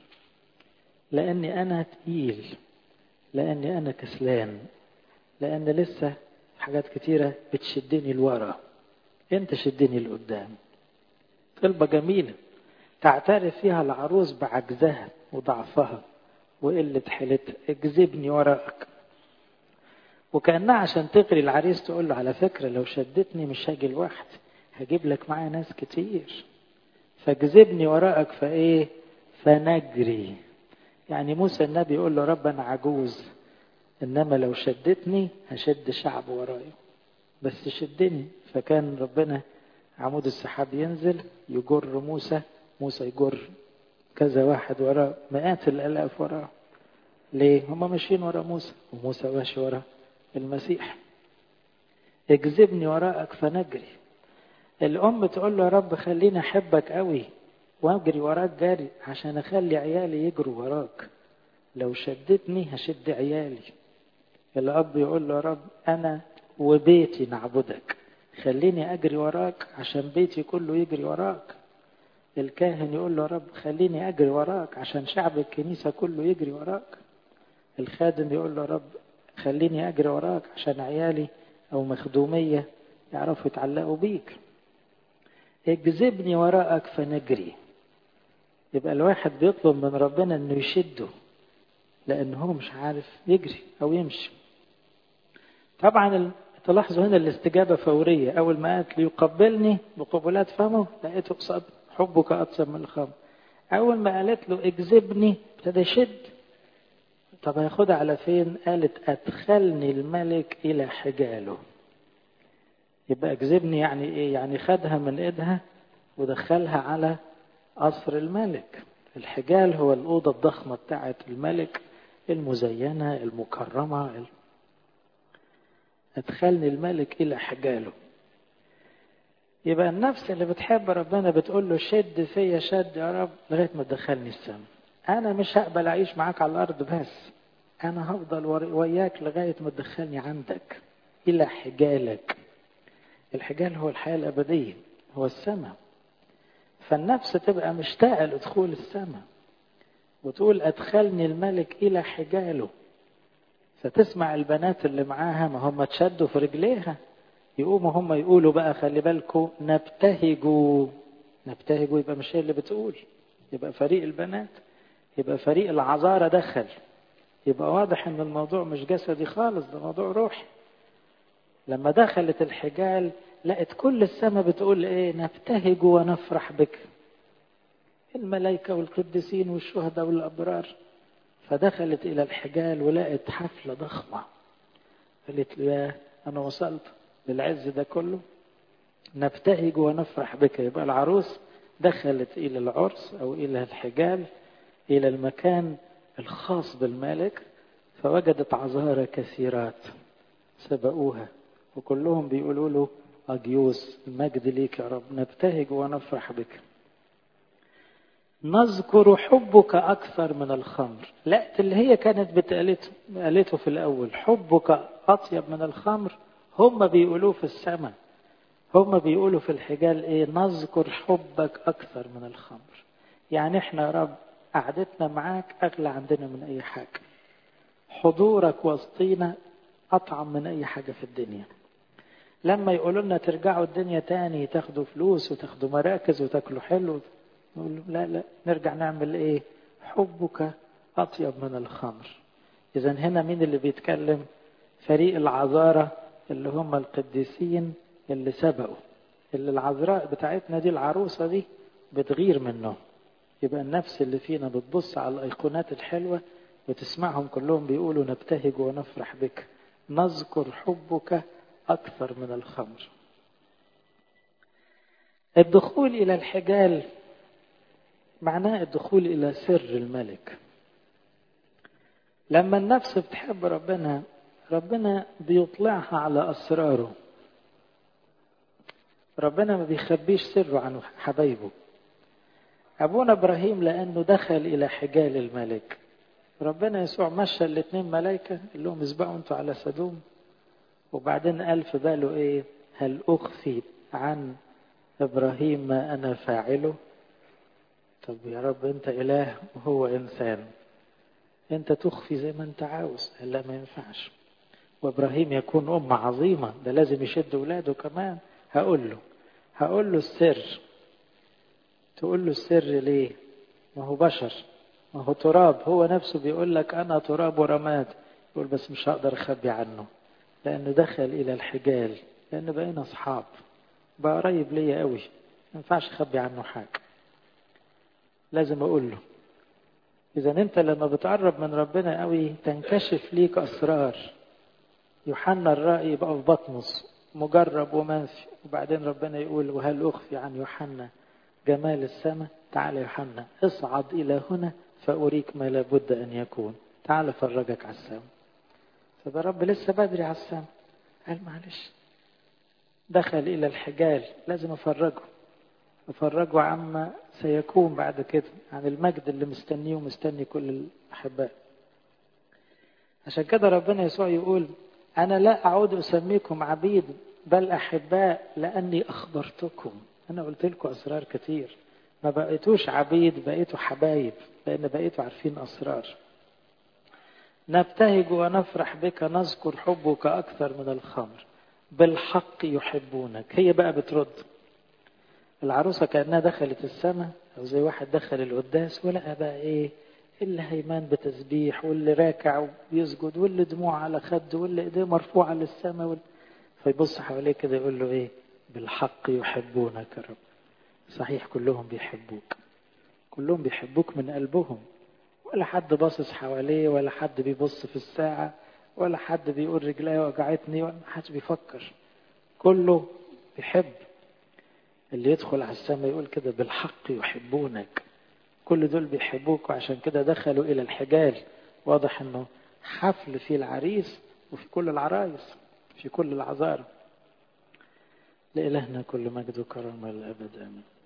Speaker 1: لأني أنا تقيل، لأني أنا كسلان، لأن لسه حاجات كتيرة بتشدني لورا، أنت شدني لقدام. طلبة جميلة تعترف فيها العروس بعجزها وضعفها وقلة حيلتها. اجذبني وراءك. وكأنها عشان تغري العريس تقول له على فكرة لو شدتني مش هاجي لوحدي، هجيب لك معايا ناس كتير، فاجذبني وراءك فايه فنجري. يعني موسى النبي يقول له رب انا عجوز، انما لو شدتني هشد شعب ورايا، بس شدني. فكان ربنا عمود السحاب ينزل يجر موسى، موسى يجر كذا واحد وراه، مئات الالاف وراه. ليه؟ هم ماشيين ورا موسى، وموسى ماشي ورا المسيح. اجذبني وراءك فنجري. الام تقول له يا رب خليني احبك قوي واجري وراك جري عشان اخلي عيالي يجروا وراك، لو شدتني هشد عيالي. الاب يقول له يا رب انا وبيتي نعبدك، خليني اجري وراك عشان بيتي كله يجري وراك. الكاهن يقول له يا رب خليني اجري وراك عشان شعب الكنيسة كله يجري وراك. الخادم يقول له يا رب خليني اجري وراك عشان عيالي او مخدومية يعرفوا يتعلقوا بيك. اجذبني وراءك فنجري. يبقى الواحد بيطلب من ربنا انه يشده لانه هو مش عارف يجري او يمشي. طبعا تلاحظوا هنا الاستجابة فورية. اول ما قالت ليقبلني بقبلات فمه لقيته قصاد حبك اطيب من الخمر. اول ما قالت له اجذبني ابتدى يشد. طب هياخدها على فين؟ قالت ادخلني الملك الى حجاله. يبقى اجذبني يعني ايه؟ يعني خدها من ايدها ودخلها على قصر الملك. الحجال هو الأوضة الضخمة بتاعت الملك المزينة المكرمة. ادخلني الملك إلى حجاله. يبقى النفس اللي بتحب ربنا بتقول له شد فيا شد يا رب لغاية ما تدخلني السماء. أنا مش هقبل أعيش معاك على الأرض بس، أنا هفضل وياك لغاية ما تدخلني عندك إلى حجالك. الحجال هو الحياة الأبدية، هو السماء. فالنفس تبقى مشتاقة لدخول السماء وتقول أدخلني الملك إلى حجاله. فتسمع البنات اللي معاها ما هم تشدوا في رجليها يقوموا هم يقولوا بقى خلي بالكم نبتهجوا. نبتهجوا يبقى مش هي اللي بتقول، يبقى فريق البنات، يبقى فريق العذارى دخل. يبقى واضح ان الموضوع مش جسدي خالص، ده موضوع روحي. لما دخلت الحجال لقت كل السماء بتقول ايه؟ نبتهج ونفرح بك، الملائكة والقديسين والشهداء والأبرار. فدخلت إلى الحجال ولقت حفلة ضخمة. قالت له يا أنا وصلت للعز ده كله، نبتهج ونفرح بك. يبقى العروس دخلت إلى العرس أو إلى الحجال، إلى المكان الخاص بالملك، فوجدت عذارى كثيرات سبقوها وكلهم بيقولوا له أجيوس المجد ليك يا رب، نبتهج ونفرح بك. نذكر حبك أكثر من الخمر. لا اللي هي كانت بتقالته قالته في الأول حبك أطيب من الخمر، هم بيقولوه في السماء، هم بيقولوا في الحجال إيه؟ نذكر حبك أكثر من الخمر. يعني إحنا يا رب قعدتنا معاك أغلى عندنا من أي حاجة، حضورك وسطينا أطعم من أي حاجة في الدنيا. لما يقولوا لنا ترجعوا الدنيا تاني تاخدوا فلوس وتاخدوا مراكز وتاكلوا حلو، نقول لا لا نرجع نعمل ايه؟ حبك اطيب من الخمر. اذا هنا مين اللي بيتكلم؟ فريق العذارى اللي هم القديسين اللي سبقوا، اللي العذراء بتاعتنا دي العروسة دي بتغير منهم. يبقى النفس اللي فينا بتبص على الايقونات الحلوة وتسمعهم كلهم بيقولوا نبتهج ونفرح بك، نذكر حبك أكثر من الخمر. الدخول إلى الحجال معناه الدخول إلى سر الملك. لما النفس بتحب ربنا، ربنا بيطلعها على أسراره. ربنا ما بيخبيش سره عن حبايبه. أبونا إبراهيم لأنه دخل إلى حجال الملك، ربنا يسوع مشى الاثنين ملايكة اللي لهم اسبقوا انتوا على سدوم، وبعدين قال في باله ايه؟ هل أخفي عن إبراهيم ما أنا فاعله؟ طب يا رب أنت إله وهو إنسان، أنت تخفي زي ما أنت عاوز. لا ما ينفعش. وإبراهيم يكون أم عظيمة، ده لازم يشد ولاده كمان. هقول له هقول له السر. تقول له السر ليه؟ ما هو بشر، ما هو تراب. هو نفسه بيقول لك أنا تراب ورماد. يقول بس مش هقدر أخبي عنه، لأنه دخل إلى الحجال، لأنه بقينا أصحاب، بقى قريب ليا قوي، ما ينفعش أخبي عنه حاجة، لازم أقول له. إذا أنت لما بتقرب من ربنا قوي تنكشف ليك أسرار. يوحنا الرائي يبقى في بطمس مجرب ومنفي، وبعدين ربنا يقول وهل أخفي عن يوحنا جمال السماء؟ تعال يوحنا اصعد إلى هنا فأريك ما لابد أن يكون. تعال فرجك على السماء. فده رب لسه بدري على السماء، قال معلش دخل إلى الحجال، لازم أفرجه أفرجه عما سيكون بعد كده، عن المجد اللي مستنيه ومستني كل الأحباء. عشان كده ربنا يسوع يقول أنا لا أعود أسميكم عبيد بل أحباء لأني أخبرتكم. أنا قلت لكم أسرار كتير، ما بقيتوش عبيد، بقيتوا حبايب، لأن بقيتوا عارفين أسرار. نبتهج ونفرح بك، نذكر حبك أكثر من الخمر، بالحق يحبونك. هي بقى بترد العروسة كأنها دخلت السماء، أو زي واحد دخل القداس ولقى بقى إيه؟ اللي هيمان بتسبيح، واللي راكع وبيسجد، واللي دموع على خده، واللي إيديه مرفوعة للسماء وال... فيبص حواليه كده يقول له إيه؟ بالحق يحبونك يا رب. صحيح كلهم بيحبوك، كلهم بيحبوك من قلبهم، ولا حد باصص حواليه، ولا حد بيبص في الساعة، ولا حد بيقول رجلي وجعتني، ولا حد بيفكر، كله بيحب. اللي يدخل على السماء يقول كده بالحق يحبونك. كل دول بيحبوك، وعشان كده دخلوا إلى الحجال. واضح أنه حفل في العريس وفي كل العرايس، في كل العذارى. لإلهنا كل مجد وكرم الأبد آمين.